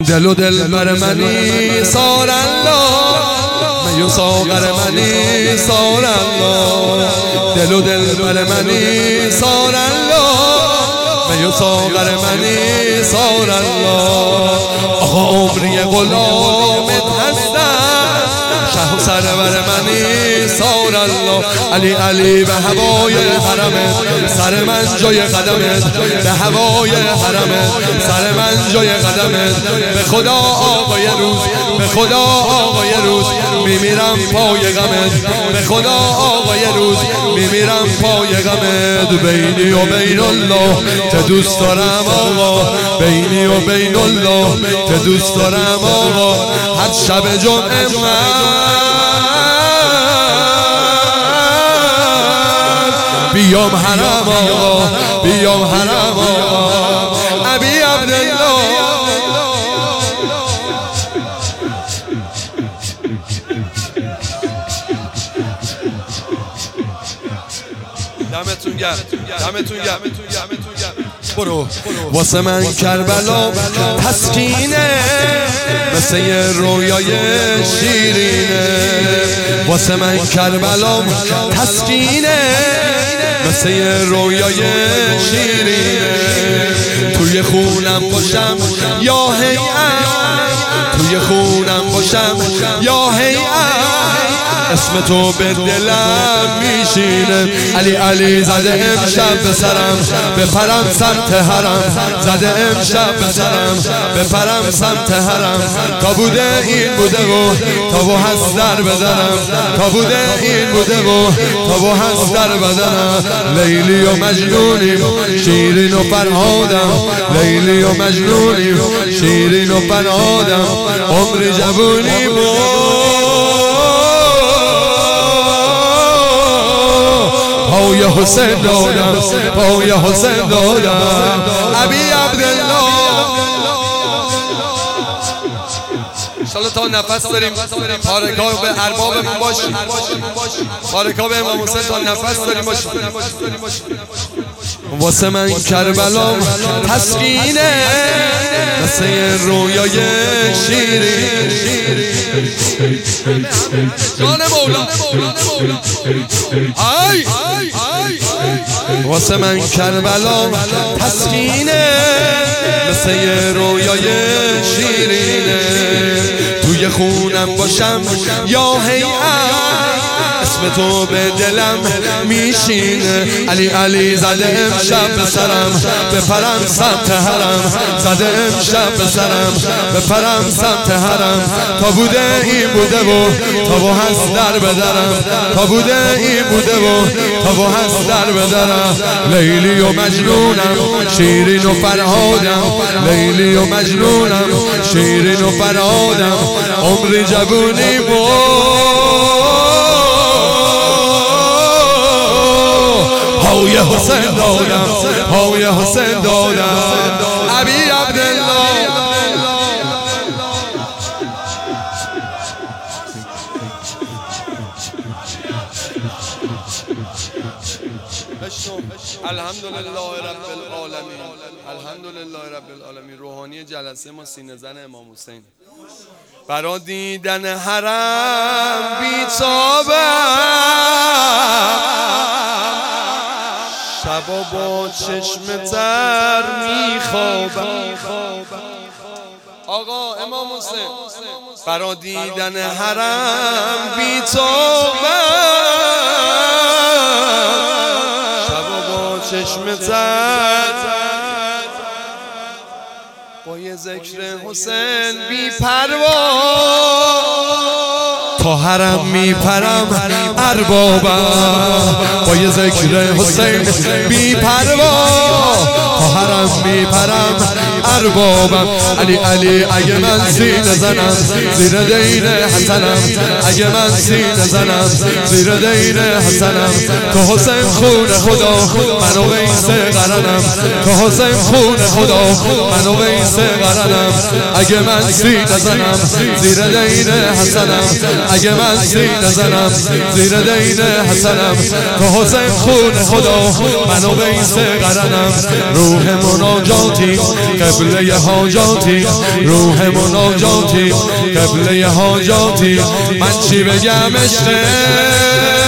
دل و دل بر منی سار الله میو ساغر منی سار الله دل و دل بر منی سار الله میو ساغر منی سار الله آقا عمری غلامت هستم شه و سرور منی سار الله علی علی به هوای حرمت سر من جای قدمت به هوای حرمت سر من جای قدمت به خدا آقای روز به خدا آقای روز میمیرم پای غمت به خدا آقای روز میمیرم پای غمت بینی و بین الله که دوست دارم آقا بینی و بین الله که دوست دارم آقا هر شب جمعه بیام حرم آقا بیام حرم آقا ابی عبدالله دمتون گرم دمتون گرم برو واسه من کربلا تسکینه مثل یه رویای شیرینه واسه من کربلا تسکینه مثل یه رویای شیرینه توی خونم باشم یا هیئت توی خونم باشم یا هیئت اسم تو به دلم میشینه علی علی زده امشب به سرم بپرم سمت حرم زده امشب به سرم بپرم سمت حرم تا بوده این بوده و تا و هست در بدنم تا بوده این بوده و تا و هست در بدنم لیلی و مجنونیم شیرین و فرهادم لیلی و مجنونیم شیرین و فرهادم عمر جوونیم پای حسین دادم پای حسین دادم ابی عبدالله انشالله تا نفس داریم بارکا به اربابمون باشیم بارکا به امام حسین تا نفس داریم باشیم واسه من کربلا تسکینه مثل رویای شیرین جان مولا آی واسه من کربلا تسکینه مثل رویای شیرینه توی خونم باشم یا هیئت اسم تو به دلم میشینه علی علی زده امشب به سرم بپرم سمت حرم زده امشب به سرم بپرم سمت حرم تا بوده این بوده و تا و هست در بدرم تا بوده این بوده و تا و هست در بدرم لیلی و مجنونم شیرین و فرهادم لیلی و مجنونم شیرین و فرهادم عمر جوونی پای حسین دادم پای حسین دادم ابی عبدالله الحمدلله رب العالمین الحمدلله رب العالمین روحانی جلسه ما سینه زن امام حسین برا دیدن حرم بی‌تابم شبا با چشم تر میخوابم آقا امام حسین برا دیدن حرم بی‌تابم شبا با چشم تر با یه ذکر حسین بی پروا تا حرم میپرم اربابم با یه ذکر حسین بی پروا تا حرم میپرم اربابم علی علی اگه من سینه زنم زیر دین حسنم اگه من سینه زنم زیر دین حسنم تو حسین خون خدا منو به این سه قرنم تو حسین خون خدا منو به این سه قرنم اگه من سینه زنم زیر دین حسنم اگه من سینه زنم زیر دین حسنم تو حسین خون خدا منو به این سه قرنم روح مناجاتی قبله حاجاتی روح مناجاتی قبله حاجاتی من چی بگم عشق